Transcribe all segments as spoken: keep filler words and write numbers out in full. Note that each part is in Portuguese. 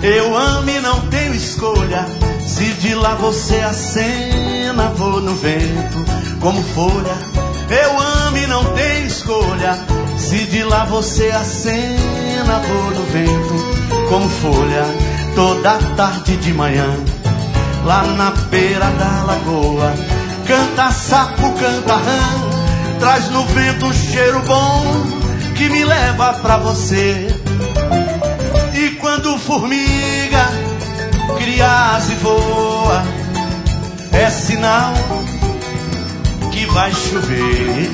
Eu amo e não tenho escolha. Se de lá você acena, vou no vento como folha. Eu amo e não tenho escolha. Se de lá você acena, vou no vento como folha. Toda tarde de manhã, lá na beira da lagoa, canta sapo, canta rã, traz no vento um cheiro bom que me leva pra você. E quando formiga cria asa e voa, é sinal que vai chover.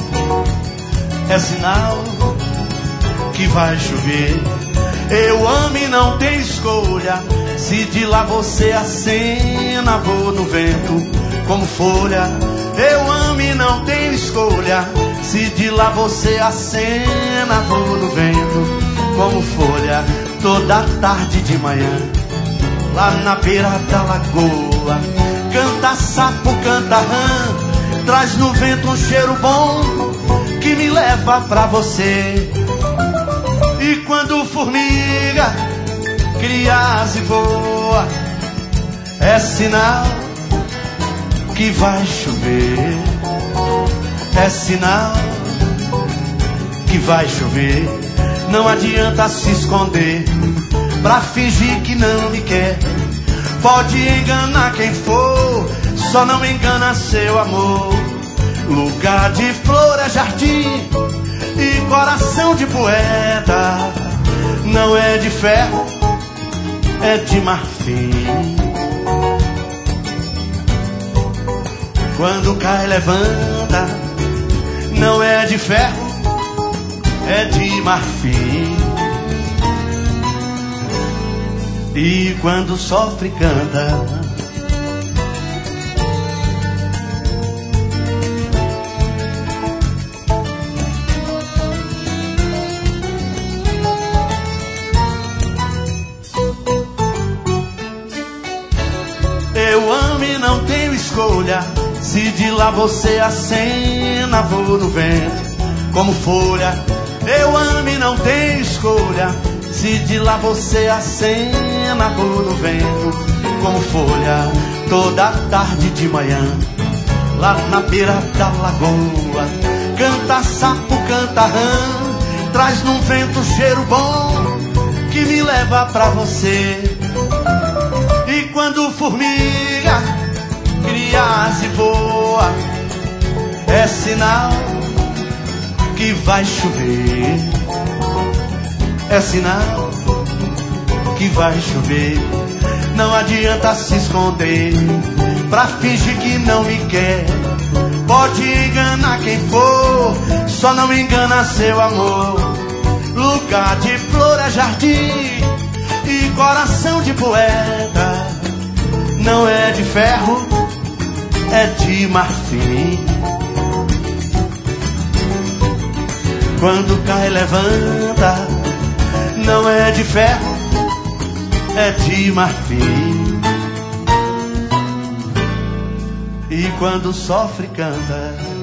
É sinal que vai chover. Eu amo e não tenho escolha. Se de lá você acena, vou no vento como folha. Eu amo e não tenho escolha. Se de lá você acena, vou no vento como folha. Toda tarde de manhã, lá na beira da lagoa, canta sapo, canta rã, traz no vento um cheiro bom que me leva pra você. E quando formiga cria asa e voa, é sinal que vai chover. É sinal que vai chover. Não adianta se esconder pra fingir que não me quer. Pode enganar quem for, só não engana seu amor. Lugar de flor é jardim e coração de poeta. Não é de ferro, é de marfim. Quando cai, levanta. Não é de ferro, é de marfim. E quando sofre, canta. Eu amo e não tenho escolha. Se de lá você acena, vou no vento como folha. Eu amo e não tenho escolha. Se de lá você acena, vou no vento como folha. Toda tarde de manhã, lá na beira da lagoa, canta sapo, canta rã, traz num vento cheiro bom que me leva pra você. E quando formiga cria asa e voa, é sinal que vai chover. É sinal que vai chover. Não adianta se esconder pra fingir que não me quer. Pode enganar quem for, só não engana seu amor. Lugar de flor é jardim e coração de poeta. Não é de ferro, é de marfim. Quando cai, levanta. Não é de ferro, é de marfim. E quando sofre, canta.